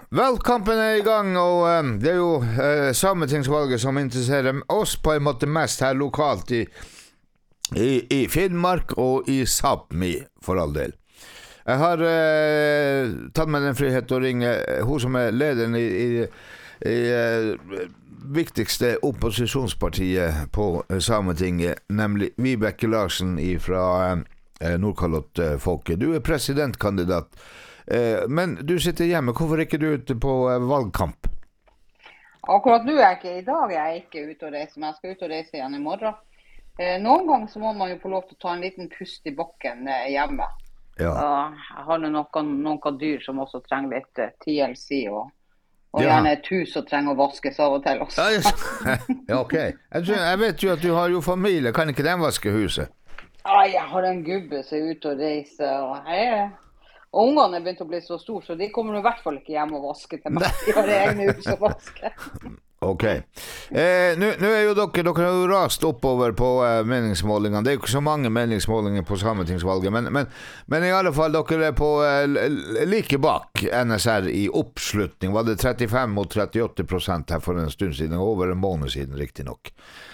Valgkampen I gang, og det jo sametingsvalget som interesserer oss på en måte mest her lokalt I Finnmark og I Sápmi, for all del. Jeg har tatt meg den frihet å ringe hun som lederen I viktigste opposisjonspartiet på Sametinget, nemlig Vibeke Larsen fra Nordkalottfolket. Du presidentkandidat. Men du sitter hjemme, hvorfor ikke du ute på valgkamp? Akkurat nå ikke I dag, jeg ikke ute og reiser, men jeg skal ut og reise igjen I morgen. Noen ganger så må man jo få lov til å ta en liten pust I bakken hjemme. Ja. Jeg har noen dyr som også trenger litt TLC, og gjerne et hus som trenger å vaskes av og til også. Ja, ok. Jeg vet jo at du har jo familie, kan ikke den vaske huset? Jeg har en gubbe som ute og reiser, og ungene begynt å bli så stor, så de kommer I hvert fall ikke hjem og vaske til meg. De har egne hus å vaske. Ok. Nå jo dere har jo rast oppover på meningsmålingene. Det jo ikke så mange meningsmålinger på sametingsvalget, men I alle fall dere på like bak NSR I oppslutning. Var det 35 mot 38% her for en stund siden, over en måned siden, riktig nok.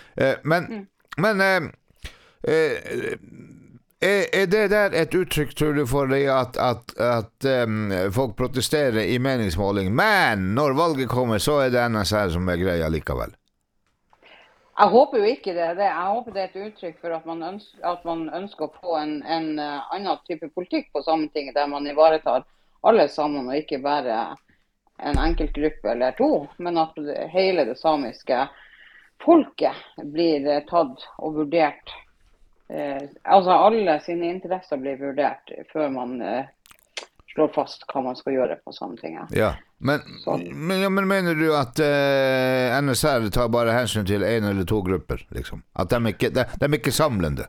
Men det der et uttrykk, tror du, for deg at folk protesterer I meningsmåling, men når valget kommer, så det NSR som greia likevel? Jeg håper jo ikke det. Jeg håper det et uttrykk for at man ønsker å få en annen type politikk på Sametinget, der man ivaretar alle sammen, og ikke bare en enkelt gruppe eller to, men at hele det samiske folket blir tatt og vurdert. Altså alle sine interesser blir vurdert før man slår fast hva man skal gjøre på Sametinget. Ja, men mener du at NSR tar bare hensyn til en eller to grupper, liksom? At de ikke samlende?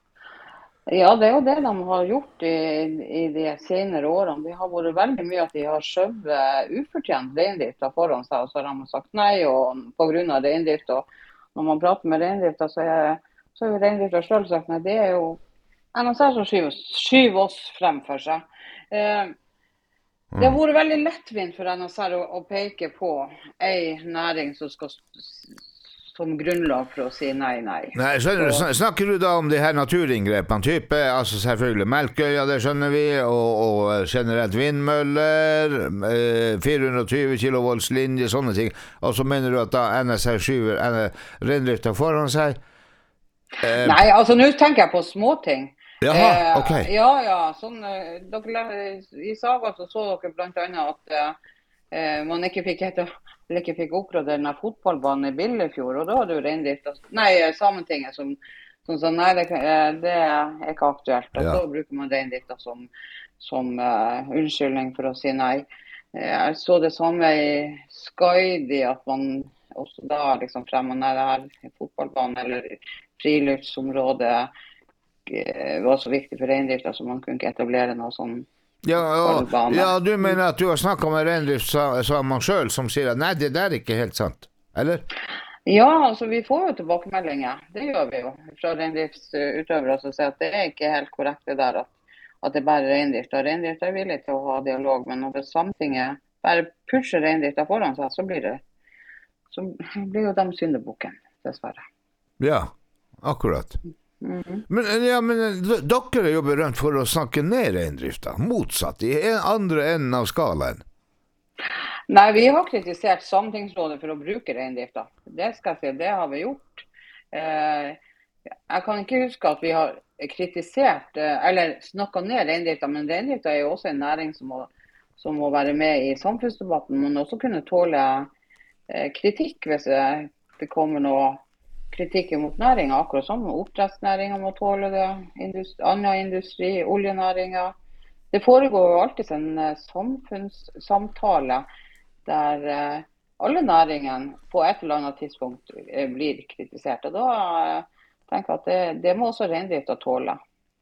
Ja, det jo det de har gjort I de senere årene. Det har vært veldig mye at de har skjøvet ufortjent reindrifta foran seg, og så har de sagt nei og på grunn av reindrift. Og når man prater med reindrifta, så jo reindrifta selv sagt, nei, det jo NSR som skyver oss frem for seg. Det har vært veldig lettvint for NSR å peke på en næring som skal som grunnlag for å si nei. Nei, snakker du da om de her naturinngrepene, type, altså selvfølgelig Melkøya, det skjønner vi, og generelt vindmøller, 420 kilovolts linje, sånne ting, og så mener du at da NSR skyver reindrifta foran seg? Nei, altså nå tenker jeg på småting. Jaha, ok. Ja, sånn, I Saga så dere blant annet at man ikke fikk oppgradere den fotballbanen I Billefjord, og da hadde jo Sametinget som sa nei, det ikke aktuelt, og så bruker man reindrifta som unnskyldning for å si nei. Jeg så det samme I Skaidi, at man også da liksom fremmer det her fotballbanen eller friluftsområdet var så viktig for reindrifta, så man kunne ikke etablere noe sånn fotballbane. Ja, du mener at du har snakket med reindriftssamene selv som sier at nei, det der ikke helt sant, eller? Ja, altså vi får jo tilbakemeldinger, det gjør vi jo, fra reindriftsutøvere som sier at det ikke helt korrekt det der, at det bare reindrifta. Reindrifta villig til å ha dialog, men når det Sametinget bare pusher reindrifta foran seg, så blir jo de syndebukken, dessverre. Ja, akkurat. Men dere jo berømt for å snakke ned reindrifta, motsatt, I andre enden av skalaen. Nei, vi har kritisert Sametingsrådet for å bruke reindrifta. Det skal jeg si, det har vi gjort. Jeg kan ikke huske at vi har kritisert, eller snakket ned reindrifta, men reindrifta jo også en næring som må være med I samfunnsdebatten, men også kunne tåle kritikk hvis det kommer noe kritikk mot næringen, akkurat som oppdrettsnæringen må tåle det, annen industri, oljenæringen. Det foregår jo alltid en samfunnssamtale der alle næringen på et eller annet tidspunkt blir kritisert, og da tenker jeg at det må også reindrifta tåle.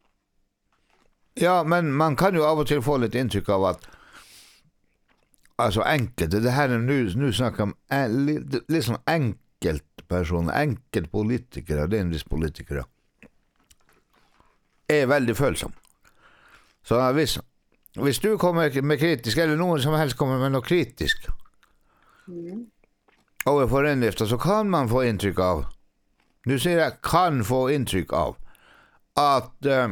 Ja, men man kan jo av og til få litt inntrykk av at altså enkelte, det her nu snakker om liksom enkeltpersoner, enkeltpolitikere, reindriftspolitikere, veldig følsom. Så hvis hvis du kommer med kritisk, eller noen som helst kommer med noe kritisk overfor reindrifta, så kan man få inntrykk av, nå sier jeg kan få inntrykk av, at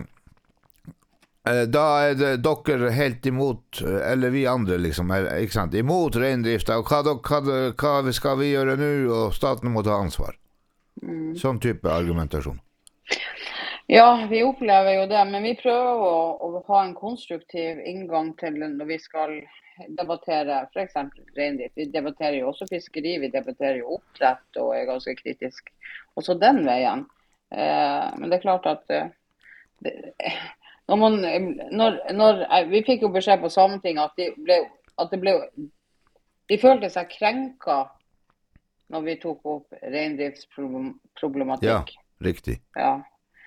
da er det dere helt imot, eller vi andre liksom, ikke sant, imot reindrifta, og hva skal vi gjøre nå, og staten må ta ansvar. Sånn type argumentasjon. Ja, vi opplever jo det, men vi prøver å ha en konstruktiv inngang til når vi skal debattere for eksempel reindrift. Vi debatterer jo også fiskeri, vi debatterer jo oppdrett og er ganske kritisk. Også den veien. Men det er klart at vi fikk jo beskjed på Sametinget at de følte seg krenka når vi tok opp reindriftsproblematikk. Ja, riktig. Ja.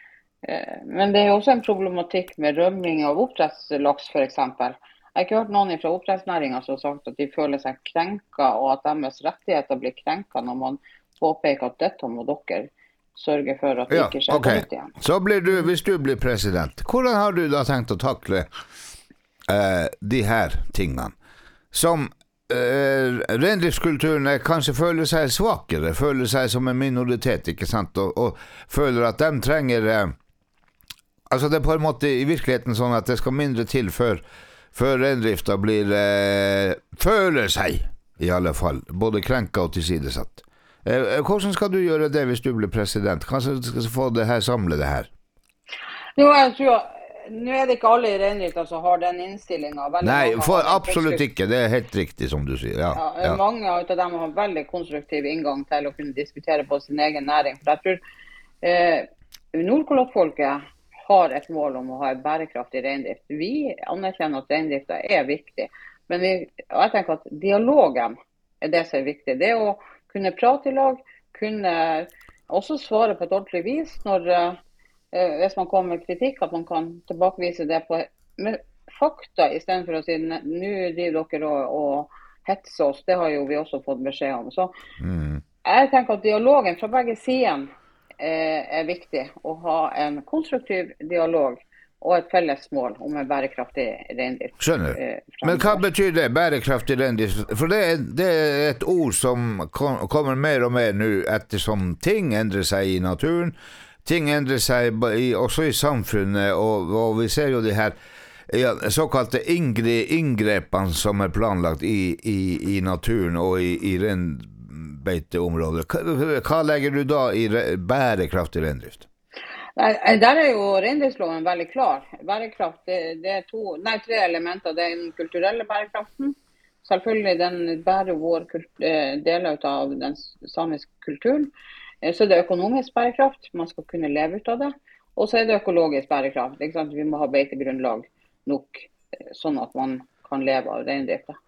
Men det er jo også en problematikk med rømming av oppdrettslaks for eksempel. Jeg har ikke hørt noen fra oppdrettsnæringen som har sagt at de føler seg krenka, og at deres rettigheter blir krenka når man påpeker at dette må dere sørge for at det ikke skjer på nytt igjen. Så hvis du blir president, hvordan har du da tenkt å takle de her tingene? Som reindriftskulturen kanskje føler seg svakere, føler seg som en minoritet, ikke sant? Og føler at de trenger altså det er på en måte i virkeligheten sånn at det skal mindre til før reindrifta føler seg i alle fall både krenka og tilsidesatt. Hvordan skal du gjøre det hvis du blir president? Kanskje du skal få det her, samle det her? Jo, jeg tror nå er det ikke alle i reindrifta som har den innstillingen. Nei, absolutt ikke. Det er helt riktig som du sier. Ja. Mange av dem har veldig konstruktiv inngang til å kunne diskutere på sin egen næring. For jeg tror Nordkalottfolket har et mål om å ha en bærekraftig reindrift. Vi anerkjenner at reindrifta er viktig, men jeg tenker at dialogen er det som er viktig. Det å kunne prate i lag, kunne også svare på et ordentlig vis hvis man kommer med kritikk, at man kan tilbakevise det med fakta, i stedet for å si nå driver dere og hetser oss. Det har jo vi også fått beskjed om. Så jeg tenker at dialogen fra begge sider er viktig, å ha en konstruktiv dialog og et felles mål om en bærekraftig reindrift. Skjønner. Men hva betyr det, bærekraftig reindrift? For det er et ord som kommer mer og mer nå ettersom ting endrer seg i naturen, ting endrer seg også i samfunnet, og vi ser jo de her såkalte inngrepene som er planlagt i naturen og i reinbeiteområder. Hva legger du da i bærekraftig reindrift? Der er jo reindriftsloven veldig klar. Bærekraft, det er tre elementer. Det er den kulturelle bærekraften. Selvfølgelig den bærer vår deler av den samiske kulturen. Så det er økonomisk bærekraft. Man skal kunne leve ut av det. Og så er det økologisk bærekraft. Ikke sant? Vi må ha beitegrunnlag nok, sånn at man kan leve av reindrifta.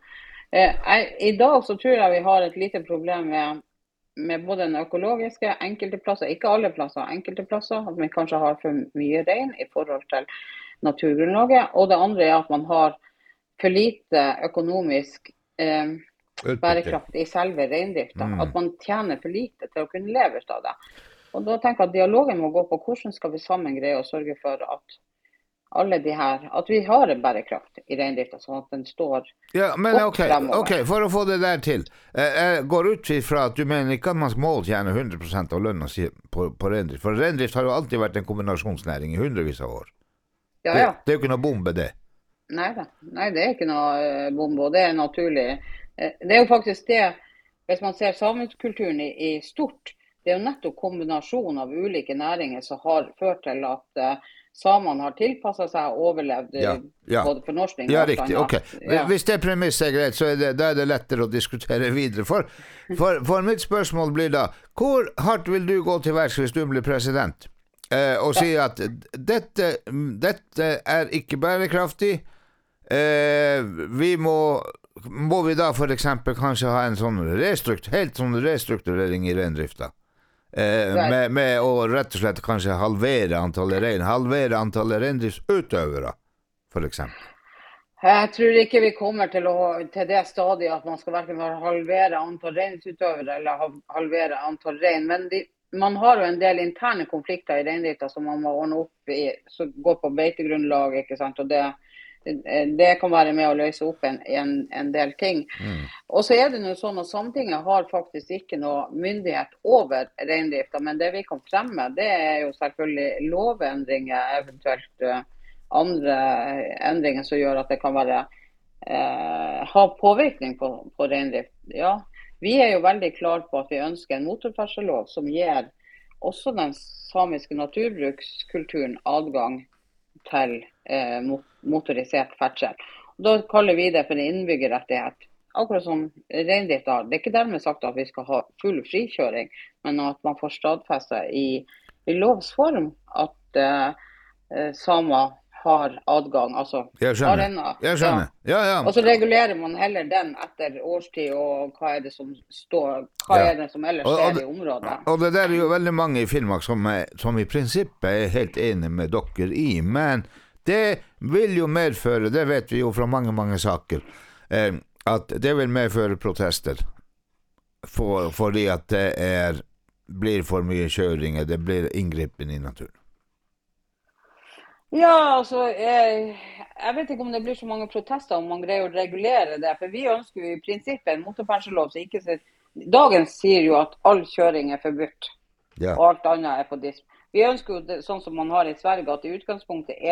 I dag så tror jeg vi har et lite problem med både den økologiske, enkelte plasser, ikke alle plasser, enkelte plasser, at man kanskje har for mye rein i forhold til naturgrunnlaget, og det andre er at man har for lite økonomisk bærekraft i selve reindrifta, at man tjener for lite til å kunne leve ut av det. Og da tenker jeg at dialogen må gå på hvordan skal vi sammen greie å sørge for at alle de her, at vi har en bærekraft i reindrifta, sånn at den står godt fremover. Ok, for å få det der til. Jeg går ut fra at du mener ikke at man må tjene 100% av lønna på reindrift. For reindrift har jo alltid vært en kombinasjonsnæring i hundrevis av år. Ja. Det er jo ikke noe bombe, det. Nei, det er ikke noe bombe, og det er naturlig. Det er jo faktisk det, hvis man ser samekulturen i stort, det er jo nettopp kombinasjon av ulike næringer som har ført til at samene har tilpasset seg og overlevd både fornorskning og ja, riktig, ok. Hvis det premisset er greit, så da er det lettere å diskutere videre. For mitt spørsmål blir da, hvor hardt vil du gå til verks hvis du blir president? Og si at dette er ikke bærekraftig. Må vi da for eksempel kanskje ha en sånn restrukturering i reindrifta? Med å rett og slett kanskje halvere antallet reindriftsutøvere, for eksempel. Jeg tror ikke vi kommer til det stadiet at man skal hverken halvere antall reindriftsutøvere eller halvere antall rein, men man har jo en del interne konflikter i reindrifta som man må ordne opp i, som går på beitegrunnlag, ikke sant, og det det kan være med å løse opp en del ting. Og så det nå sånn at Sametinget har faktisk ikke noe myndighet over reindrifta, men det vi kan fremme, det jo selvfølgelig lovendringer, eventuelt andre endringer som gjør at det kan være ha påvirkning på reindrift. Ja, vi jo veldig klare på at vi ønsker en motorferdsellov som gir også den samiske naturbrukskulturen adgang til motorisert ferdsel. Da kaller vi det for en innbyggerrettighet. Akkurat som reindrift har. Det ikke dermed sagt at vi skal ha full frikjøring, men at man får stadfestet i lovs form at samer har adgang. Altså, jeg skjønner. Ja. Og så regulerer man heller den etter årstid, og hva det som står, hva det som ellers skjer i området. Og det der jo veldig mange i Finnmark som i prinsippet helt enig med dere i, men det vil jo medføre, det vet vi jo fra mange saker, at det vil medføre protester fordi at det blir for mye kjøringer, det blir inngripen i naturen. Ja, altså, jeg vet ikke om det blir så mange protester om man greier å regulere det, for vi ønsker jo i prinsippet en motorferdsellov som ikke ser... Dagen sier jo at all kjøring forbudt, og alt annet på disp. Vi ønsker jo det, sånn som man har i Sverige, at i utgangspunktet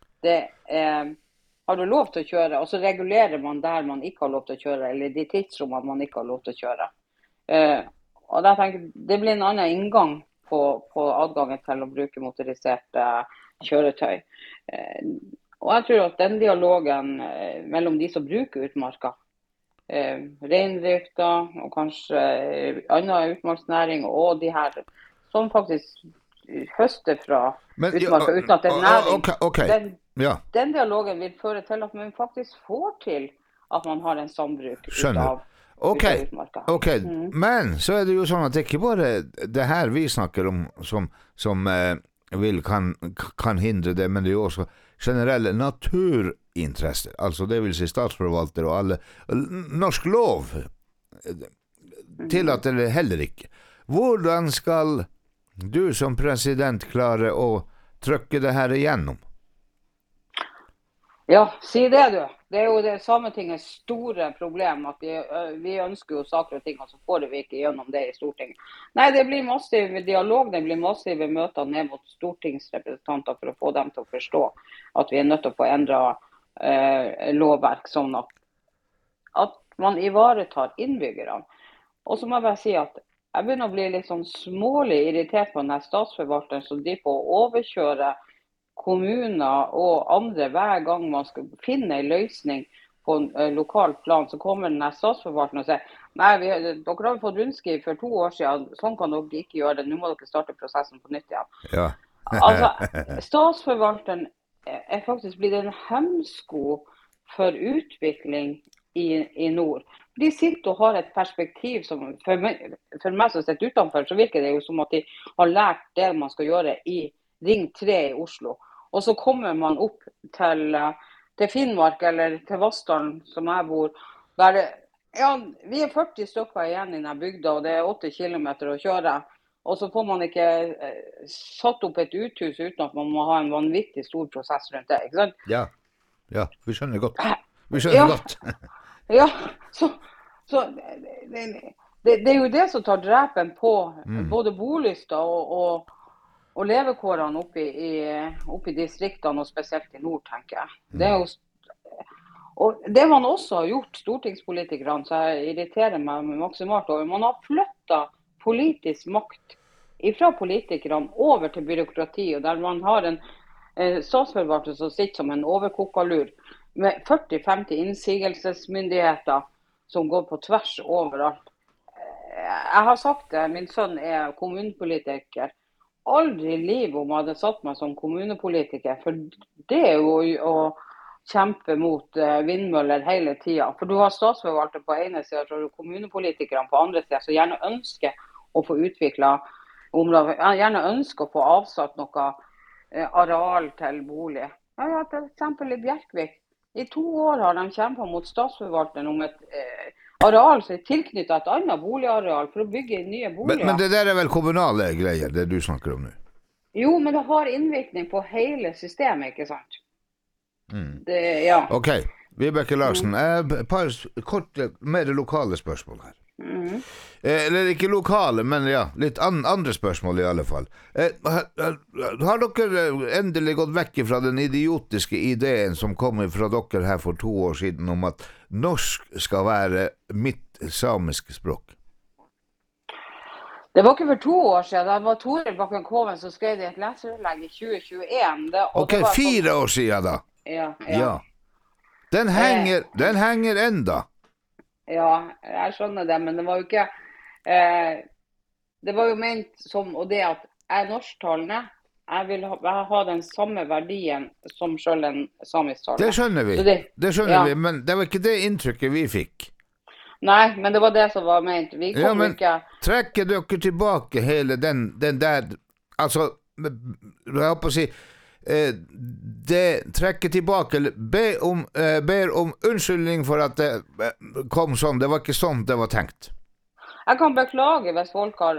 har du lov til å kjøre, og så regulerer man der man ikke har lov til å kjøre, eller de tidsrommene man ikke har lov til å kjøre. Og da tenker jeg, det blir en annen inngang på adgangen til å bruke motoriserte kjøretøy. Og jeg tror at den dialogen mellom de som bruker utmarka, reindrifta og kanskje annen utmarksnæring og de her som faktisk høster fra utmarka uten at det næring, den dialogen vil føre til at man faktisk får til at man har en sambruk ut av utmarka. Men så det jo sånn at det ikke bare det her vi snakker om som kan hindre det, men det jo også generelle naturinteresser, altså det vil si statsforvalter og alle. Norsk lov tillater det heller ikke. Hvordan skal du som president klare å trykke det her igjennom? Ja, si det du. Det jo det Sametingets store problem, at vi ønsker jo saker og ting, og så får vi ikke gjennom det i Stortinget. Nei, det blir massiv dialog, det blir massive møter ned mot stortingsrepresentanter for å få dem til å forstå at vi nødt til å få endret lovverk, sånn at man ivaretar innbyggerne. Og så må jeg bare si at jeg begynner å bli litt sånn smålig irritert på denne statsforvalteren som de får overkjøre kommuner og andre hver gang man skal finne en løsning på en lokal plan, så kommer denne statsforvalteren og sier nei, dere har fått rundskriv for 2 år siden, sånn kan dere ikke gjøre det, nå må dere starte prosessen på nytt igjen. Ja. Altså, statsforvalteren faktisk blitt en hemsko for utvikling i nord. De sitter og har et perspektiv som for meg som sitter utenfor, så virker det jo som at de har lært det man skal gjøre i Ring 3 i Oslo. Og så kommer man opp til Finnmark eller til Vassdalen, som jeg bor. Der vi 40 stykker igjen i denne bygda, og det 8 kilometer å kjøre. Og så får man ikke satt opp et uthus uten at man må ha en vanvittig stor prosess rundt det, ikke sant? Ja, vi skjønner godt. Godt. Ja, så det jo det som tar drepen på både bolyster og levekårene oppe i distriktene, og spesielt i nord, tenker jeg. Det jo, og det man også har gjort, stortingspolitikerne, så jeg irriterer meg maksimalt over, man har flyttet politisk makt fra politikerne over til byråkrati, og der man har en statsforvalter som sitter som en overkokalur, med 40-50 innsigelsesmyndigheter som går på tvers overalt. Jeg har sagt det, min sønn kommunepolitiker, aldri i livet om jeg hadde satt meg som kommunepolitiker, for det jo å kjempe mot vindmøller hele tiden. For du har statsforvalter på ene siden, og kommunepolitikerne på andre siden, som gjerne ønsker å få utviklet områder, gjerne ønsker å få avsatt noe areal til bolig. Jeg har hatt et eksempel i Bjerkvik. I 2 år har de kjempet mot statsforvalteren om et areal som tilknyttet et annet boligareal for å bygge nye boliger. Men det der vel kommunale greier, det du snakker om nå? Jo, men det har innvirkning på hele systemet, ikke sant? Ja. Ok, Vibeke Larsen, et par korte, mer lokale spørsmål her. Eller ikke lokale, men ja, litt andre spørsmål i alle fall. Har dere endelig gått vekk fra den idiotiske ideen som kom fra dere her for 2 år siden om at norsk skal være mitt samiske språk? Det var ikke for 2 år siden. Det var Toril Bakken Koven som skrev det i et leserinnlegg i 2021. Ok, 4 år siden da. Ja. Den henger enda. Ja, jeg skjønner det, men det var jo ikke det var jo ment som og det at jeg er norsktalende. Jeg vil ha den samme verdien som selv en samisktalende. Det skjønner vi. Det skjønner vi, men det var ikke det inntrykket vi fikk. Nei, men det var det som var ment. Vi kommer ikke... Trekker dere tilbake hele den der... Altså, jeg håper å si... det trekker tilbake, ber om unnskyldning for at det kom sånn. Det var ikke sånn det var tenkt. Jeg kan beklage hvis folk har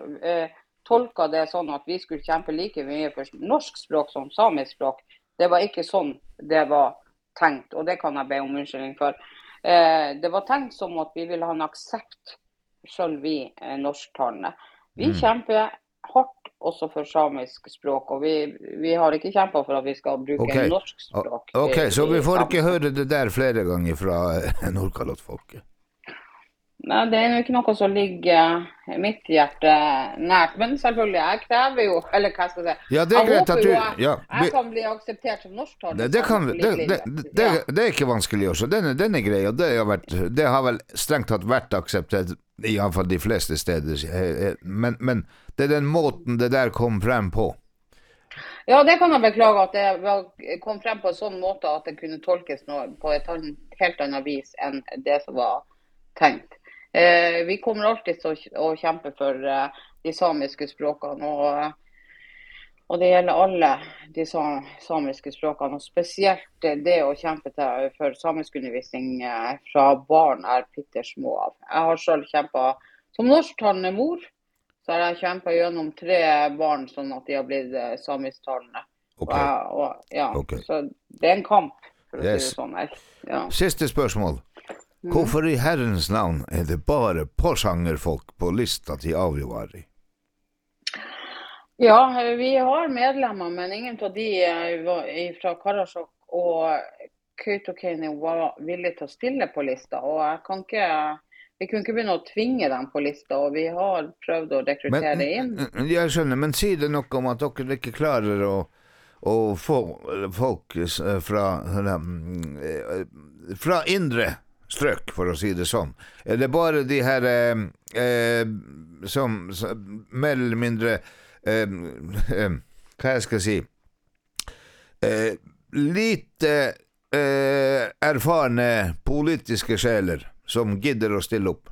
tolket det sånn at vi skulle kjempe like mye for norsk språk som samisk språk. Det var ikke sånn det var tenkt, og det kan jeg be om unnskyldning for. Det var tenkt som at vi ville ha en aksept, selv vi norsktalende. Vi kjemper hardt også for samisk språk, og vi har ikke kjempet for at vi skal bruke norsk språk. Ok, så vi får ikke høre det der flere ganger fra Nordkalottfolket? Nei, det er jo ikke noe som ligger mitt hjerte nært, men selvfølgelig, jeg krever jo, eller hva skal jeg si, ja, det er greit at du, jeg kan bli akseptert som norsktalende. Det er ikke vanskelig også, den er grei, og det har vel strengt tatt vært akseptert, i alle fall de fleste steder, men det er den måten det der kom frem på. Ja, det kan jeg beklage at det kom frem på en sånn måte at det kunne tolkes på et helt annet vis enn det som var tenkt. Vi kommer alltid til å kjempe for de samiske språkene, og det gjelder alle de samiske språkene, og spesielt det å kjempe for samisk undervisning fra barn pittersmå av. Jeg har selv kjempet som norsktalende mor, så har jeg kjempet gjennom 3 barn sånn at de har blitt samisktalende. Så det er en kamp, for å si det sånn. Ja. Siste spørsmål. Hvorfor i herrens navn er det bare påsangerfolk på lista til Avivari? Ja, vi har medlemmer, men ingen av de fra Karasjok og Kautokeino var villige til å stille på lista, og vi kunne ikke begynne å tvinge dem på lista, og vi har prøvd å rekruttere inn. Jeg skjønner, men sier det noe om at dere ikke klarer å få folk fra indre strøk, for å si det sånn? Er det bare de her som mer eller mindre hva jeg skal si lite erfarne politiske sjeler som gidder å stille opp?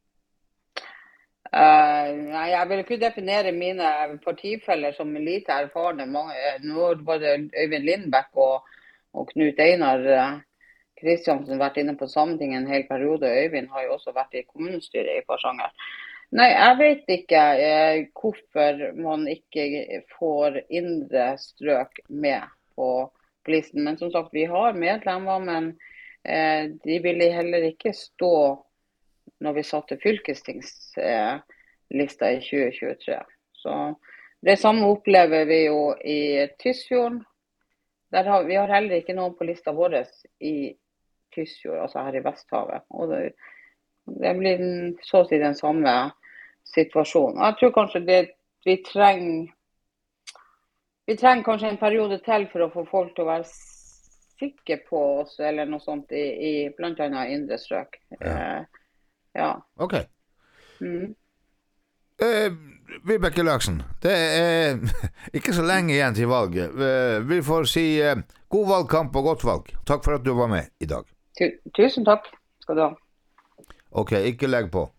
Nei, jeg vil ikke definere mine partifeller som lite erfarne. Nå har både Øyvind Lindbekk og Knut Einar Kristiansen har vært inne på Sametinget en hel periode. Øyvind har jo også vært i kommunestyret i Porsanger. Nei, jeg vet ikke hvorfor man ikke får indre strøk med på listen. Men som sagt, vi har medlemmer, men de ville heller ikke stå når vi satte fylkestingslista i 2023. Så det samme opplever vi jo i Tysfjorden. Vi har heller ikke noen på lista vår i Tysfjord, altså her i Vesthavet. Og det blir så å si den samme situasjonen. Jeg tror kanskje vi trenger kanskje en periode til for å få folk til å være sikre på oss, eller noe sånt, i blant annet indre strøk. Ja. Ok. Vibeke Larsen, det er ikke så lenge igjen til valget. Vi får si god valgkamp og godt valg. Takk for at du var med i dag. Tusen takk skal du ha. Ok, ikke legg på.